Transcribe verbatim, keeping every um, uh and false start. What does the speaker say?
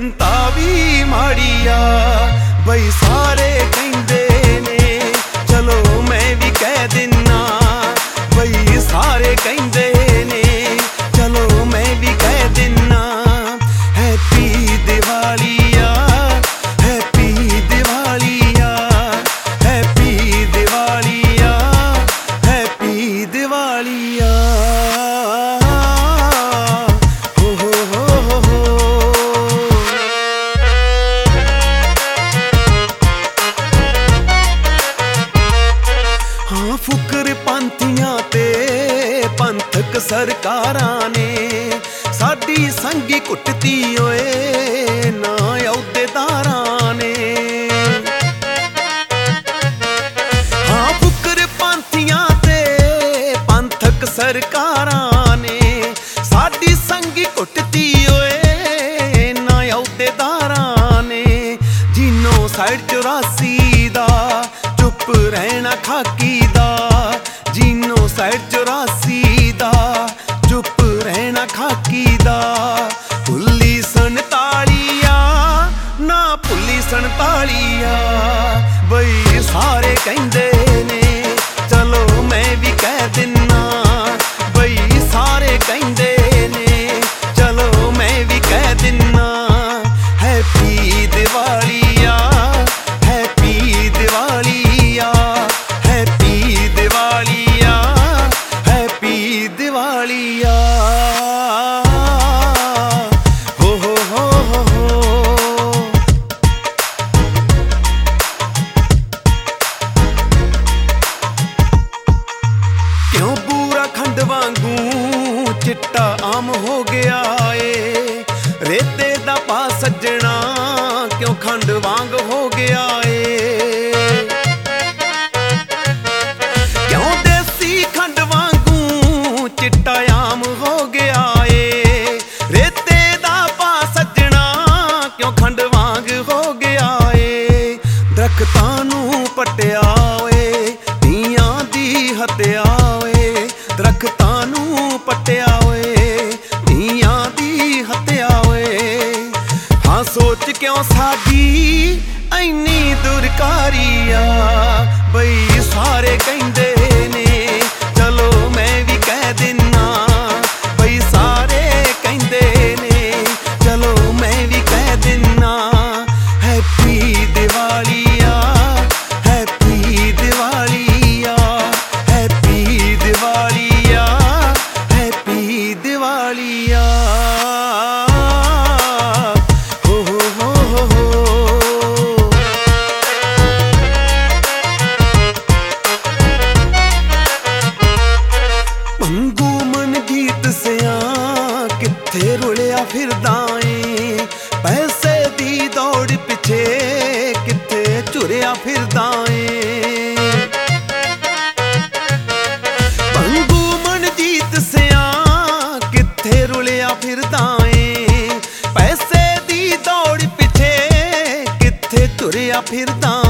जनता भी माड़ी आ बई सारे कहंदे ने चलो मैं भी कह दिना बई सारे कहंदे ने चलो मैं भी कह दिना हैप्पी दिवाली आ हैप्पी दिवाली आ हैप्पी दिवाली आ हैप्पी दिवाली आ फुकर पंथियां ते पंथक सरकारां ने साडी संगी कुटती ओए ना अहुदेदारां ने। हाँ फुकर पंथियां ते पंथक सरकारां ने साडी संगी कुटती ओए ना अहुदेदारां ने। जिन्नो साइड चौरासी दा चुप रहना खाकी दा जिन्नो साइड चौरासी दा चुप रहना खाकी दा भुल्ली संतालिया ना भुल्ली संतालिया बई सारे कहंदे ने चलो मैं भी कह दिना बई सारे कहंदे ने चलो मैं भी कह दिना हैप्पी दिवाली आ हैप्पी दिवाली हैप्पी दिवाली आ हैप्पी दिवाली आ हो हो हो हो हो। क्यों बूरा खंड वांगू चिट्टा आम हो गया ए रेते दा पा सज्जना क्यों खंड वांग हो गया ए। चिट्टा आम हो गया ए रेते दा पा सज्जना क्यों खंड वांग हो गया ए। दरख्तां नूं पट्टिया ओए धीआं दी हत्या ओए दरख्तां नूं पट्टिया ओए धीआं दी हत्या ओए। हाँ सोच क्यों साडी इन्नी दुरकारी आ बई सारे कहंदे ने चलो मैं भी कह दिना बई सारे कहंदे ने चलो मैं भी कह दिना हैप्पी दिवाली आ हैप्पी दिवाली आ हैप्पी दिवाली आ हैप्पी दिवाली आ हो हो हो हो हो। पंगू मन गीत सिया किथे रुलिया फिरदा ए पैसे दी दौड़ पिछे किथे झुरिया फिरदा ए। पंगू मन जीत सिया किथे रुलिया फिरदा ए पैसे दी दौड़ पिछे किथे झुरिया फिरदा